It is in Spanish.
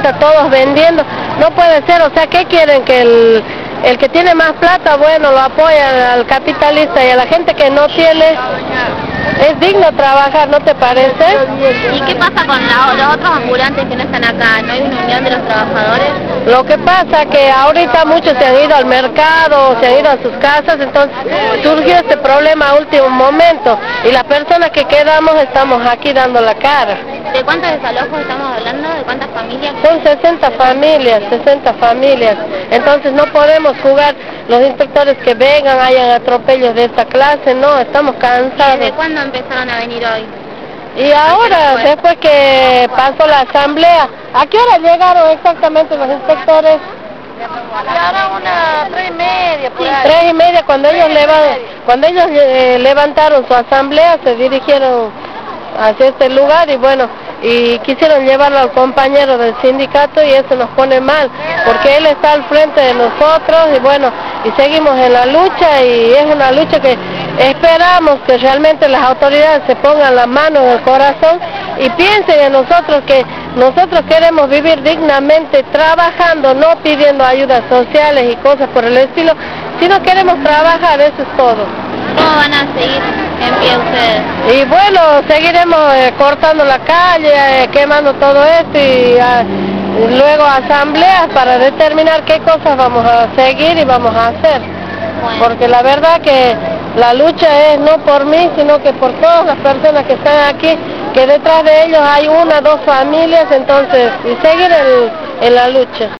50, todos vendiendo. No puede ser, o sea, ¿qué quieren? Que el que tiene más plata, bueno, lo apoya al capitalista, y a la gente que no tiene, es digno trabajar, ¿no te parece? ¿Y qué pasa con los otros ambulantes que no están acá? ¿No hay una unión de los trabajadores? Lo que pasa que ahorita muchos se han ido al mercado, se han ido a sus casas, entonces surgió este problema a último momento, y las personas que quedamos estamos aquí dando la cara. ¿De cuántos desalojos estamos hablando? ¿De cuántas familias? Son 60 familias, entonces no podemos jugar los inspectores que vengan, hayan atropellos de esta clase, no, estamos cansados. ¿Desde cuándo empezaron a venir hoy? Y ahora, después que pasó la asamblea, ¿a qué hora llegaron exactamente los inspectores? Ahora unas 3:30, por ahí. 3:30, cuando ellos levantaron su asamblea, se dirigieron hacia este lugar y bueno, y quisieron llevarlo al compañero del sindicato, y eso nos pone mal, porque él está al frente de nosotros y bueno, y seguimos en la lucha, y es una lucha que esperamos que realmente las autoridades se pongan la mano en el corazón y piensen en nosotros, que nosotros queremos vivir dignamente trabajando, no pidiendo ayudas sociales y cosas por el estilo, sino queremos trabajar, eso es todo. ¿Cómo van a seguir en pie ustedes? Y bueno, seguiremos cortando la calle, quemando todo esto, y luego asambleas para determinar qué cosas vamos a seguir y vamos a hacer. Bueno. Porque la verdad que la lucha es no por mí, sino que por todas las personas que están aquí, que detrás de ellos hay 1 o 2 familias, entonces, y seguir en la lucha.